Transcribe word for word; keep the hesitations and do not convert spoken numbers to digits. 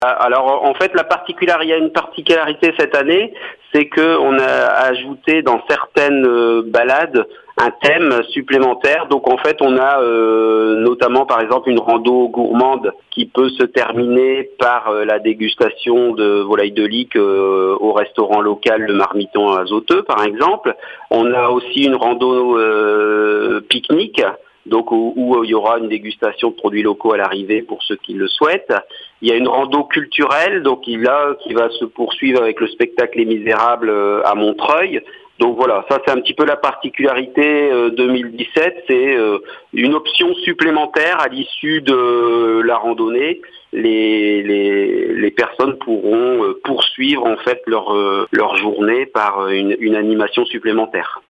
Alors en fait la particularité, il y a une particularité cette année, c'est que on a ajouté dans certaines euh, balades un thème supplémentaire. Donc en fait on a euh, notamment par exemple une rando gourmande qui peut se terminer par euh, la dégustation de volaille de Lique euh, au restaurant local Le Marmiton à Zoteux par exemple. On a aussi une rando euh, pique-nique. Donc où, où il y aura une dégustation de produits locaux à l'arrivée pour ceux qui le souhaitent. Il y a une rando culturelle, donc il a qui va se poursuivre avec le spectacle Les Misérables à Montreuil. Donc voilà, ça c'est un petit peu la particularité euh, deux mille dix-sept, c'est euh, une option supplémentaire à l'issue de la randonnée. Les, les, les personnes pourront euh, poursuivre en fait leur, euh, leur journée par une, une animation supplémentaire.